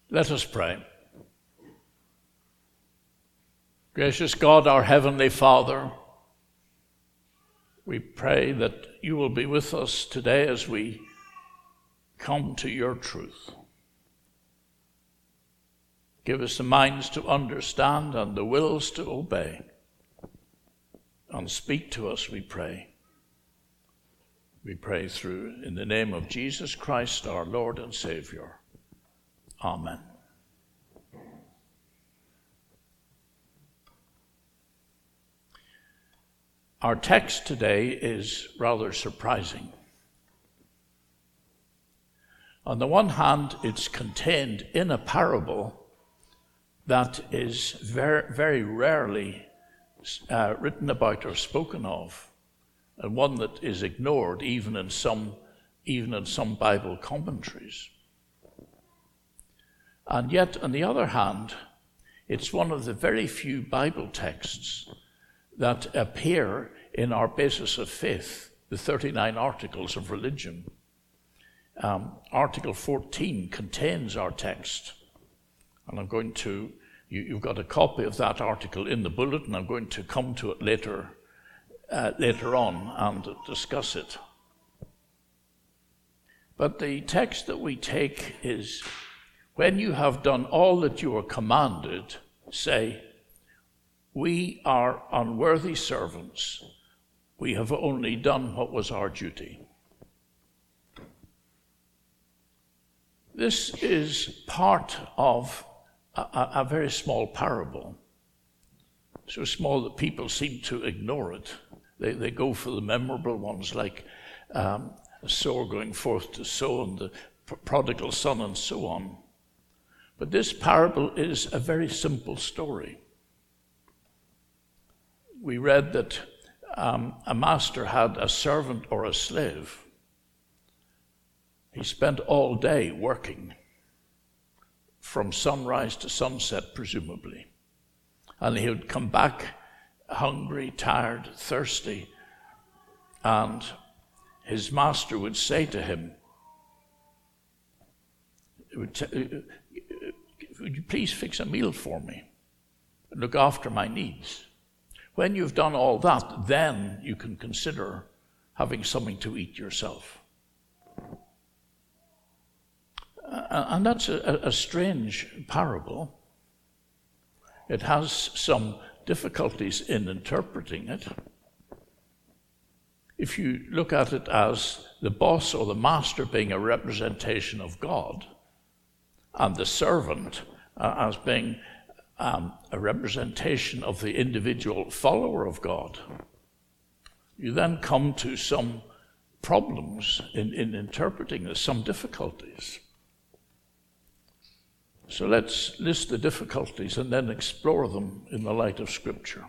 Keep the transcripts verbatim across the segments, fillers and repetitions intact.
Let us pray. Gracious God, our Heavenly Father, we pray that you will be with us today as we come to your truth. Give us the minds to understand and the wills to obey. And speak to us, we pray. We pray through, in the name of Jesus Christ, our Lord and Savior. Amen. Our text today is rather surprising. On the one hand, it's contained in a parable that is very, very rarely uh, written about or spoken of, and one that is ignored even in some, even in some Bible commentaries. And yet, on the other hand, it's one of the very few Bible texts that appear in our basis of faith, the thirty-nine articles of religion. Um, Article fourteen contains our text. And I'm going to, you, you've got a copy of that article in the bulletin. I'm going to come to it later, uh, later on and discuss it. But the text that we take is, when you have done all that you are commanded, say, we are unworthy servants. We have only done what was our duty. This is part of a, a very small parable, so small that people seem to ignore it. They, they go for the memorable ones like um, a sower going forth to sow and the prodigal son and so on. But this parable is a very simple story. We read that um, a master had a servant or a slave. He spent all day working, from sunrise to sunset, presumably. And he would come back hungry, tired, thirsty, and his master would say to him, would t- would you please fix a meal for me and look after my needs? When you've done all that, then you can consider having something to eat yourself. Uh, and that's a, a strange parable. It has some difficulties in interpreting it. If you look at it as the boss or the master being a representation of God, and the servant uh, as being um, a representation of the individual follower of God, you then come to some problems in, in interpreting this, some difficulties. So let's list the difficulties and then explore them in the light of Scripture.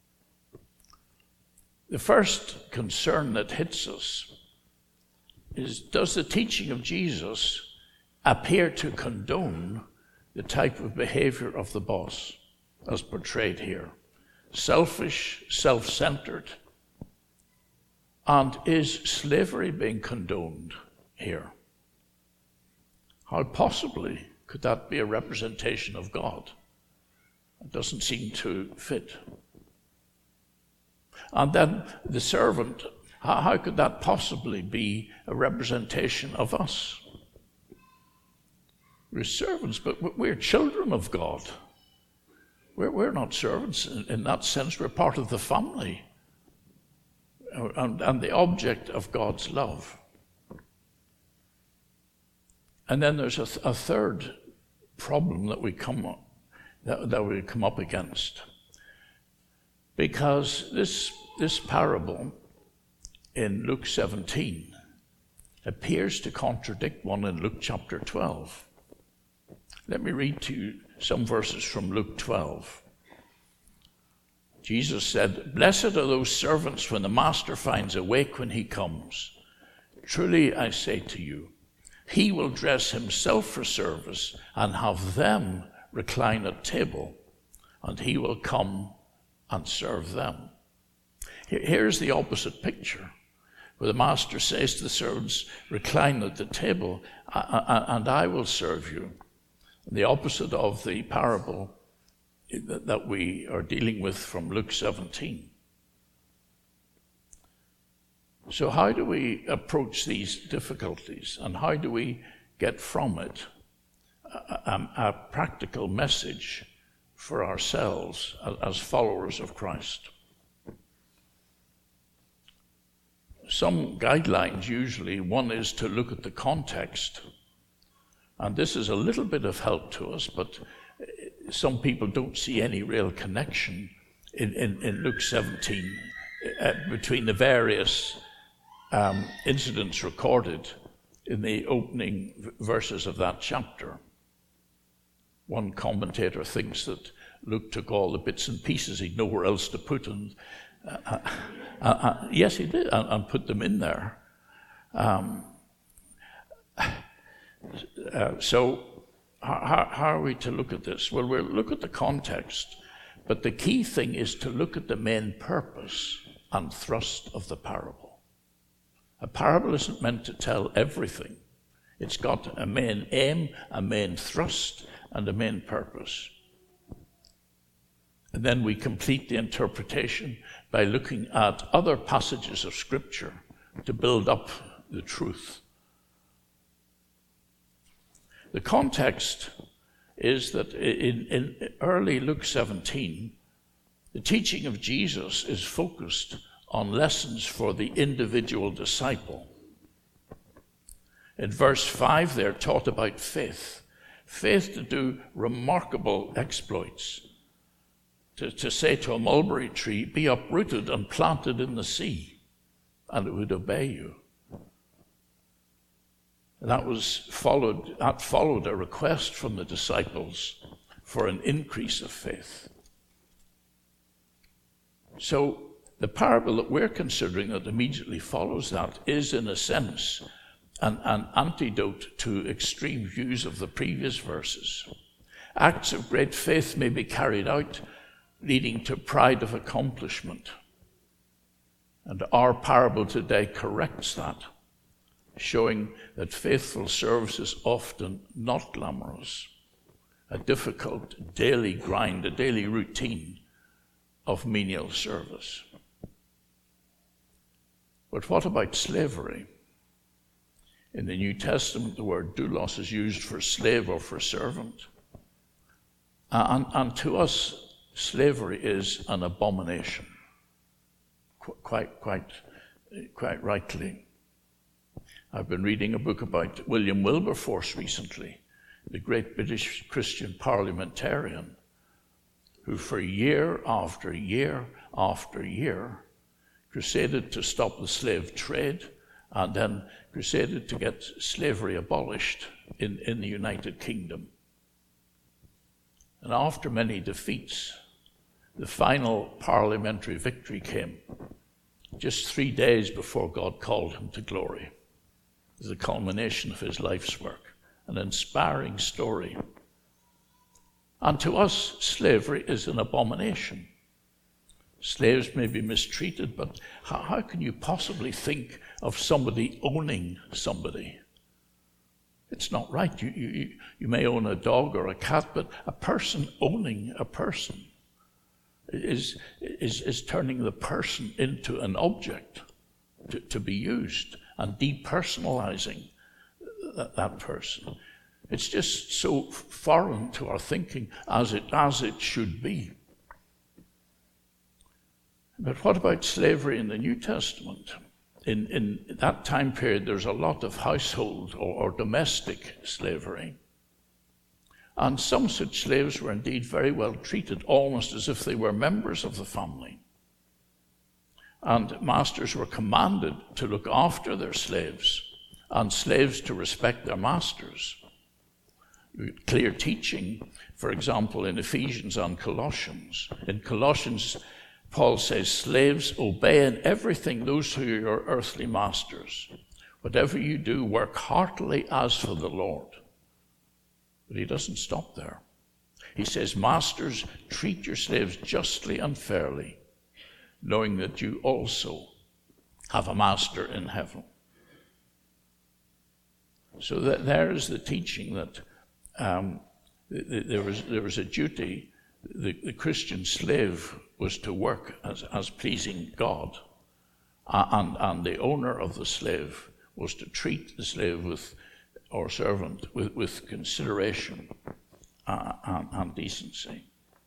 The first concern that hits us is, does the teaching of Jesus appear to condone the type of behavior of the boss as portrayed here? Selfish, self-centered. And is slavery being condoned here? How possibly could that be a representation of God? It doesn't seem to fit. And then the servant, how, how could that possibly be a representation of us? We're servants, but we're children of God. We're, we're not servants in, in that sense. We're part of the family and, and the object of God's love. And then there's a, th- a third problem that we come up, that, that we come up against, because this this parable in Luke seventeen appears to contradict one in Luke chapter twelve. Let me read to you some verses from Luke twelve. Jesus said, "Blessed are those servants when the master finds awake when he comes. Truly I say to you, he will dress himself for service and have them recline at table, and he will come and serve them." Here's the opposite picture, where the master says to the servants, "Recline at the table, and I will serve you." the opposite of the parable that we are dealing with from Luke seventeen. So how do we approach these difficulties, and how do we get from it a, a, a practical message for ourselves as followers of Christ? Some guidelines usually. One is to look at the context, and this is a little bit of help to us, but some people don't see any real connection in, in, in Luke seventeen uh, between the various um, incidents recorded in the opening v- verses of that chapter. One commentator thinks that Luke took all the bits and pieces he'd nowhere else to put, and uh, uh, uh, yes, he did, and, and put them in there. Um, uh, so how, how are we to look at this? Well, we'll look at the context, but the key thing is to look at the main purpose and thrust of the parable. A parable isn't meant to tell everything. It's got a main aim, a main thrust, and a main purpose. And then we complete the interpretation by looking at other passages of Scripture to build up the truth. The context is that in, in early Luke seventeen, the teaching of Jesus is focused on lessons for the individual disciple. In verse five, they're taught about faith. Faith to do remarkable exploits. To, to say to a mulberry tree, be uprooted and planted in the sea, and it would obey you. And that was followed, that followed a request from the disciples for an increase of faith. So the parable that we're considering that immediately follows that is, in a sense, an, an antidote to extreme views of the previous verses. Acts of great faith may be carried out, leading to pride of accomplishment. And our parable today corrects that, showing that faithful service is often not glamorous, a difficult daily grind, a daily routine of menial service. But what about slavery? In the New Testament, the word doulos is used for slave or for servant. And, and to us, slavery is an abomination, Qu- quite, quite, quite rightly. I've been reading a book about William Wilberforce recently, the great British Christian parliamentarian, who for year after year after year crusaded to stop the slave trade, and then crusaded to get slavery abolished in, in the United Kingdom. And after many defeats, the final parliamentary victory came just three days before God called him to glory. It was the culmination of his life's work, an inspiring story. And to us, slavery is an abomination. Slaves may be mistreated, but how, how can you possibly think of somebody owning somebody? It's not right. You, you, you may own a dog or a cat, but a person owning a person is, is, is turning the person into an object to, to be used and depersonalizing that, that person. It's just so foreign to our thinking, as it, as it should be. But what about slavery in the New Testament? In, in that time period, there's a lot of household or, or domestic slavery. And some such slaves were indeed very well treated, almost as if they were members of the family. And masters were commanded to look after their slaves, and slaves to respect their masters. Clear teaching, for example, in Ephesians and Colossians. In Colossians, Paul says, slaves, obey in everything those who are your earthly masters. Whatever you do, work heartily as for the Lord. But he doesn't stop there. He says, masters, treat your slaves justly and fairly, knowing that you also have a master in heaven. So that there is the teaching that um, there was, there was a duty. The, the Christian slave was to work as, as pleasing God, and, and the owner of the slave was to treat the slave with, or servant with, with consideration uh, and, and decency.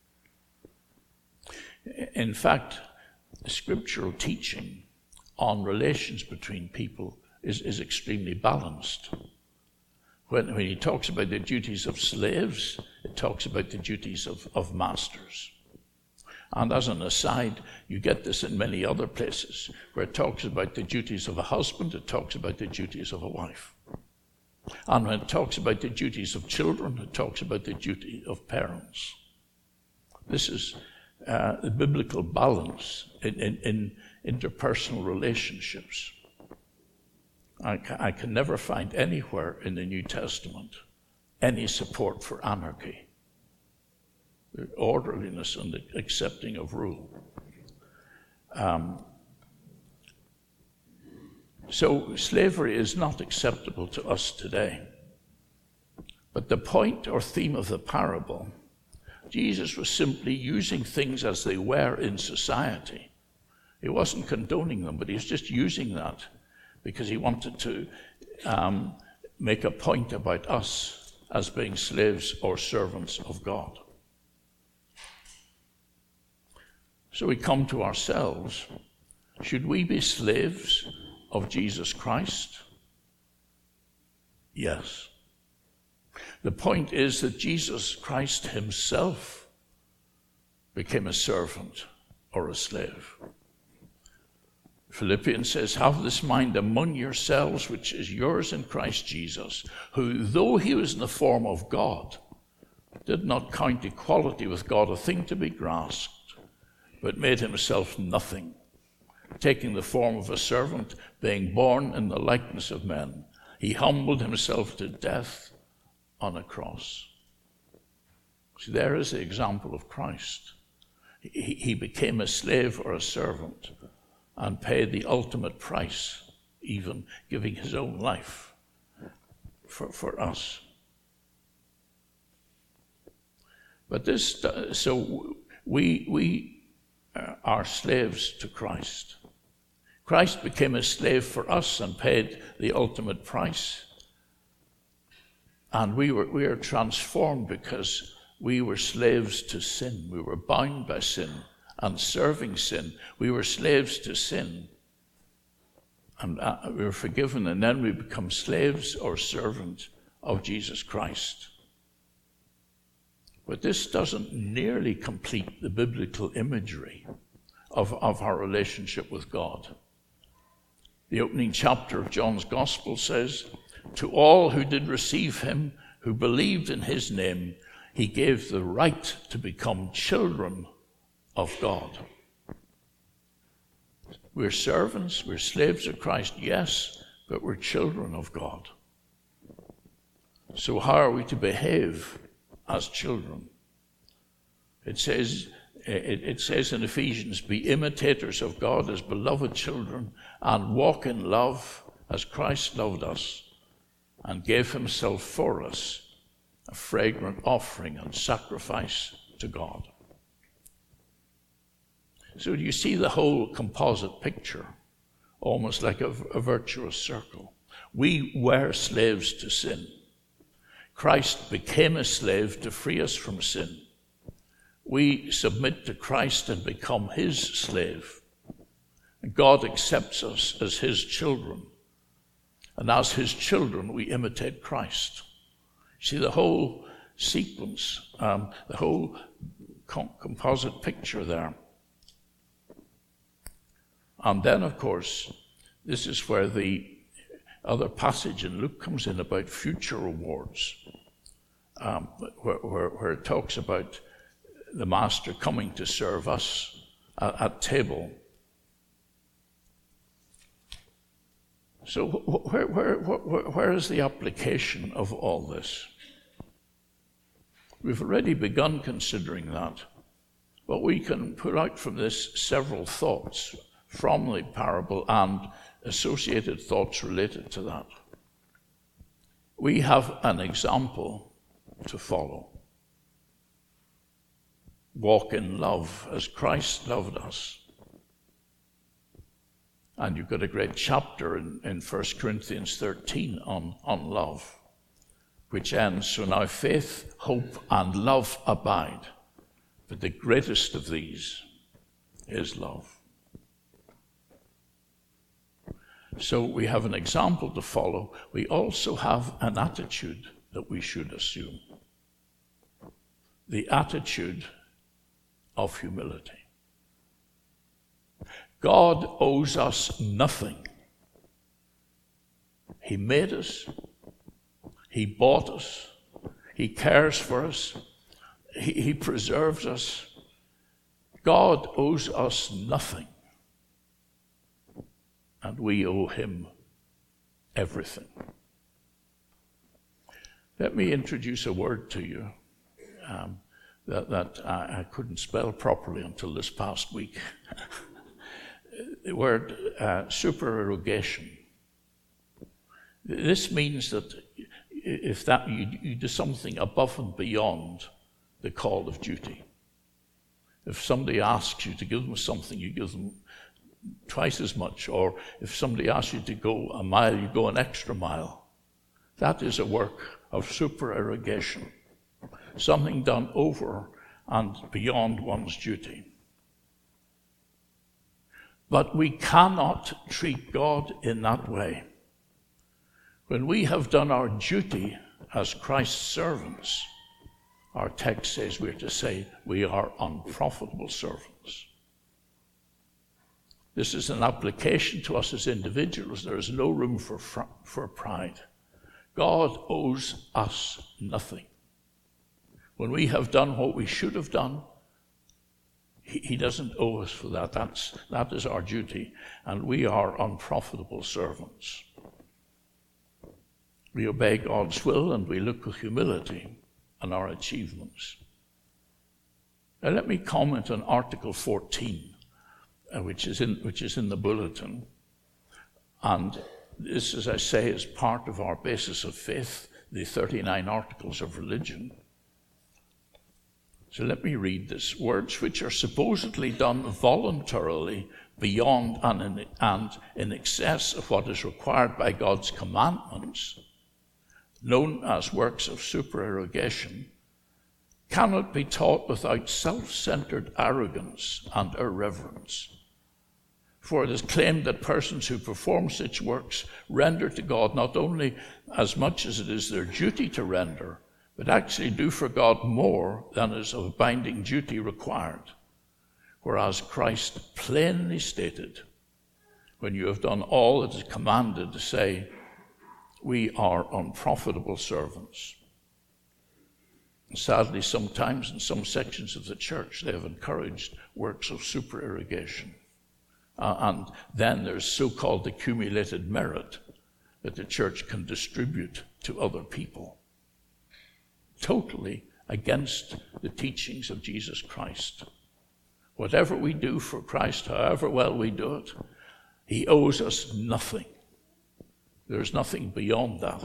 In fact, scriptural teaching on relations between people is, is extremely balanced. When, when he talks about the duties of slaves, it talks about the duties of, of masters. And as an aside, you get this in many other places, where it talks about the duties of a husband, it talks about the duties of a wife. And when it talks about the duties of children, it talks about the duty of parents. This is uh, the biblical balance in, in, in interpersonal relationships. I, ca- I can never find anywhere in the New Testament any support for anarchy, orderliness and the accepting of rule. Um, so slavery is not acceptable to us today. But the point or theme of the parable, Jesus was simply using things as they were in society. He wasn't condoning them, but he was just using that because he wanted to um, make a point about us as being slaves or servants of God. So we come to ourselves. Should we be slaves of Jesus Christ? Yes. The point is that Jesus Christ himself became a servant or a slave. Philippians says, have this mind among yourselves, which is yours in Christ Jesus, who, though he was in the form of God, did not count equality with God a thing to be grasped, but made himself nothing, taking the form of a servant, being born in the likeness of men. He humbled himself to death on a cross. See, there is the example of Christ. He, he became a slave or a servant and paid the ultimate price, even giving his own life for, for us. But this, so we, we are slaves to Christ. Christ became a slave for us and paid the ultimate price. And we were, we are transformed because we were slaves to sin. We were bound by sin and serving sin. We were slaves to sin. And uh, we were forgiven, and then we become slaves or servants of Jesus Christ. But this doesn't nearly complete the biblical imagery of, of our relationship with God. The opening chapter of John's Gospel says, to all who did receive him, who believed in his name, he gave the right to become children of God. We're servants, we're slaves of Christ, yes, but we're children of God. So how are we to behave as children? It says, it, it says in Ephesians, be imitators of God as beloved children and walk in love as Christ loved us and gave himself for us, a fragrant offering and sacrifice to God. So you see the whole composite picture, almost like a, a virtuous circle. We were slaves to sin. Christ became a slave to free us from sin. We submit to Christ and become his slave. God accepts us as his children. And as his children, we imitate Christ. See the whole sequence, um, the whole com- composite picture there. And then, of course, this is where the other passage in Luke comes in about future rewards, um, where, where, where it talks about the master coming to serve us at, at table. So where, where, where, where is the application of all this? We've already begun considering that, but we can put out from this several thoughts from the parable and associated thoughts related to that. We have an example to follow. walk in love as Christ loved us. And you've got a great chapter in, in First Corinthians thirteen on, on love, which ends, so now faith, hope, and love abide, but the greatest of these is love. So we have an example to follow. We also have an attitude that we should assume. The attitude of humility. God owes us nothing. He made us. He bought us. He cares for us. He, he preserves us. God owes us nothing. And we owe him everything. Let me introduce a word to you um, that, that I, I couldn't spell properly until this past week. The word uh, supererogation. This means that if that you, you do something above and beyond the call of duty. If somebody asks you to give them something, you give them twice as much. Or if somebody asks you to go a mile, you go an extra mile. That is a work of supererogation. Something done over and beyond one's duty. But we cannot treat God in that way. When we have done our duty as Christ's servants, our text says we're to say we are unprofitable servants. This is an application to us as individuals. There is no room for, for pride. God owes us nothing. When we have done what we should have done, he, he doesn't owe us for that. That's, that is our duty, and we are unprofitable servants. We obey God's will, and we look with humility on our achievements. Now let me comment on Article fourteen, uh, which is in which is in the bulletin. And this, as I say, is part of our basis of faith, the thirty-nine Articles of Religion. So let me read this. Words which are supposedly done voluntarily beyond and in, and in excess of what is required by God's commandments, known as works of supererogation, cannot be taught without self-centered arrogance and irreverence. For it is claimed that persons who perform such works render to God not only as much as it is their duty to render, but actually do for God more than is of binding duty required. Whereas Christ plainly stated, when you have done all that is commanded, to say, we are unprofitable servants. Sadly, sometimes in some sections of the church, they have encouraged works of supererogation. Uh, and then there's so-called accumulated merit that the church can distribute to other people. Totally against the teachings of Jesus Christ. Whatever we do for Christ, however well we do it, he owes us nothing. There's nothing beyond that.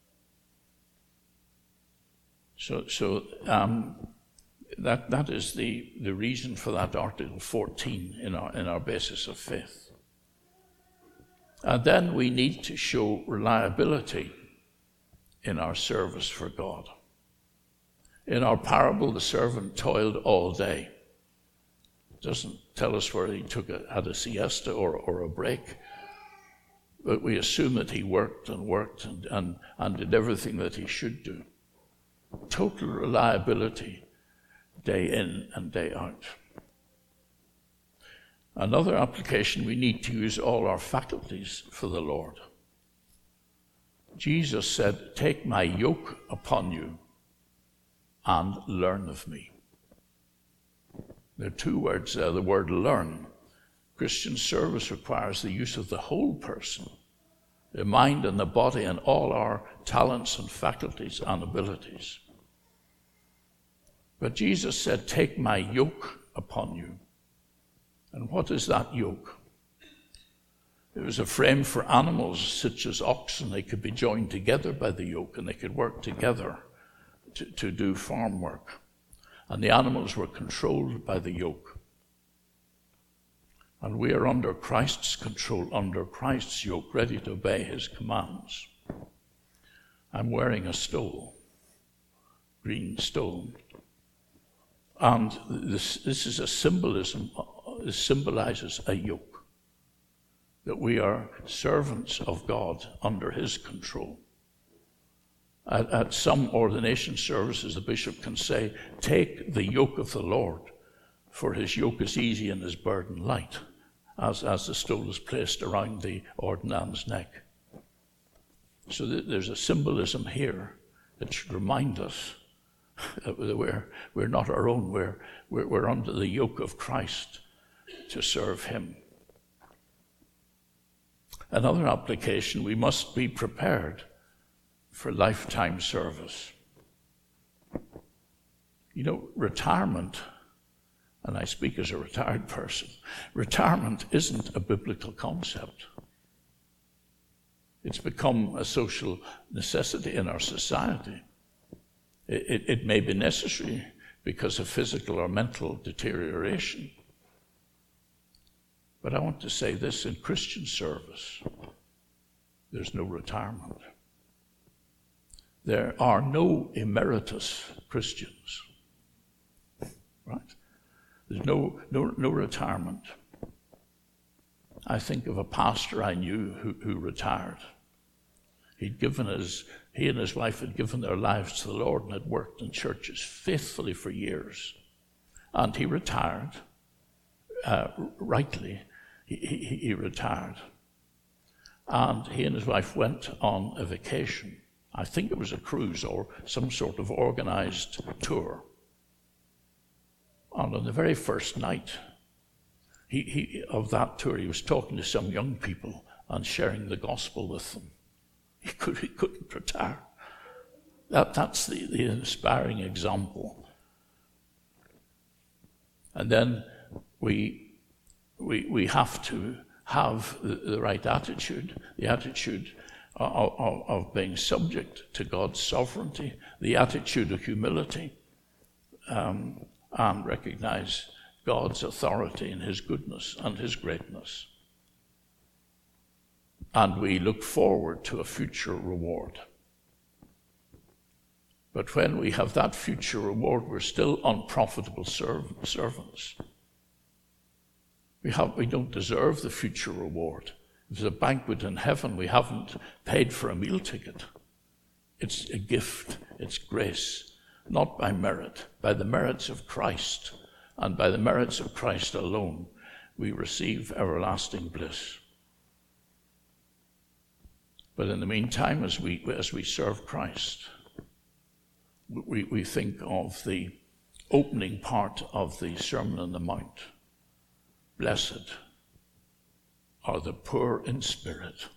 So, so um, that that is the, the reason for that Article fourteen in our in our basis of faith. And then we need to show reliability in our service for God. In our parable, the servant toiled all day. It doesn't tell us whether he took a, had a siesta or, or a break, but we assume that he worked and worked and, and, and did everything that he should do. Total reliability, day in and day out. Another application, we need to use all our faculties for the Lord. Jesus said, "Take my yoke upon you and learn of me." There are two words there, the word learn. Christian service requires the use of the whole person, the mind and the body and all our talents and faculties and abilities. But Jesus said, "Take my yoke upon you." And what is that yoke? It was a frame for animals such as oxen. They could be joined together by the yoke and they could work together to, to do farm work. and the animals were controlled by the yoke. And we are under Christ's control, under Christ's yoke, ready to obey his commands. I'm wearing a stole, green stole. And this, this is a symbolism, this symbolizes a yoke, that we are servants of God under his control. At, at some ordination services, the bishop can say, take the yoke of the Lord, for his yoke is easy and his burden light, as, as the stole is placed around the ordinand's neck. So th- there's a symbolism here that should remind us that we're, we're not our own, we're, we're, we're under the yoke of Christ to serve him. Another application, we must be prepared for lifetime service. You know, retirement, and I speak as a retired person, retirement isn't a biblical concept. It's become a social necessity in our society. It, it, it may be necessary because of physical or mental deterioration. But I want to say this, in Christian service, there's no retirement. There are no emeritus Christians, right? There's no, no, no retirement. I think of a pastor I knew who, who retired. He'd given his, he and his wife had given their lives to the Lord and had worked in churches faithfully for years. And he retired, uh, rightly, he, he, he retired. And he and his wife went on a vacation. I think it was a cruise or some sort of organized tour. And on the very first night he, he, of that tour, he was talking to some young people and sharing the gospel with them. He, could, he couldn't retire. That, that's the, the inspiring example. And then we, we, we have to have the, the right attitude, the attitude Of, of, of being subject to God's sovereignty, the attitude of humility, um, and recognize God's authority and his goodness and his greatness. And we look forward to a future reward. But when we have that future reward, we're still unprofitable serv- servants. We have, we don't deserve the future reward. If there's a banquet in heaven, we haven't paid for a meal ticket. It's a gift, it's grace, not by merit, by the merits of Christ, and by the merits of Christ alone, we receive everlasting bliss. But in the meantime, as we as we serve Christ, we, we think of the opening part of the Sermon on the Mount. Blessed are the poor in spirit,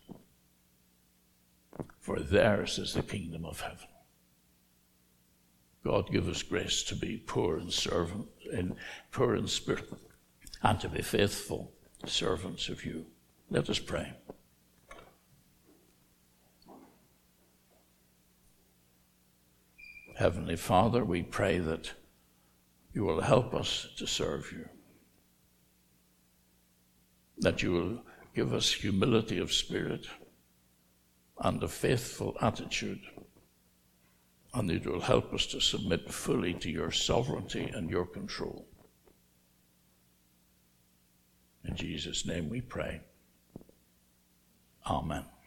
for theirs is the kingdom of heaven. God give us grace to be poor in servant, in poor in spirit, and to be faithful servants of you. Let us pray. Heavenly Father, we pray that you will help us to serve you, that you will give us humility of spirit and a faithful attitude, and it will help us to submit fully to your sovereignty and your control. In Jesus' name we pray. Amen.